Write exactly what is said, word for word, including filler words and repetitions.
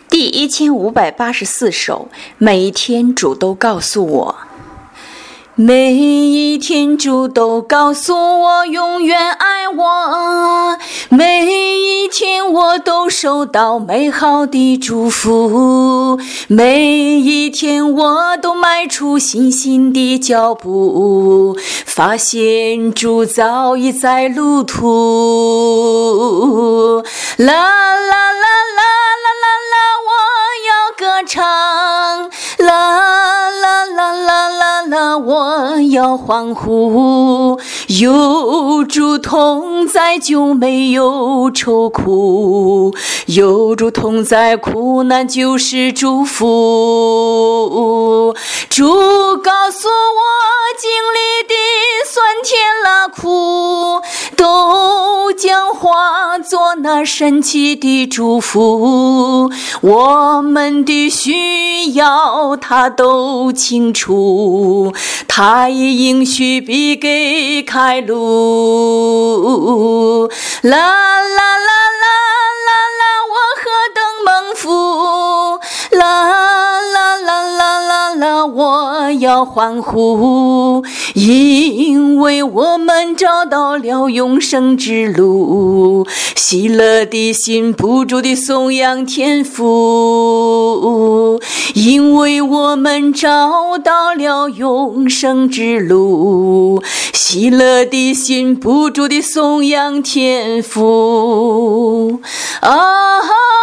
第一千五百八十四首，每一天主都告诉我，每一天主都告诉我永远爱我，每一天我都收到美好的祝福，每一天我都迈出信心的脚步，发现主早已在路途。啦啦啦啦啦啦啦，我要歌唱，啦啦啦啦啦啦，我要欢呼，有主同在就没有愁苦，有主同在苦难就是祝福。主告诉我经历的酸甜辣苦都将化作那神奇的祝福，我们的需要他都清楚，他已应许必给开路。啦啦啦啦啦啦，我何等蒙福，啦啦啦啦啦啦，我要欢呼，因为我们找到了永生之路，喜乐的心不住地颂扬天父，因为我们找到了永生之路，喜乐的心不住地颂扬天父啊。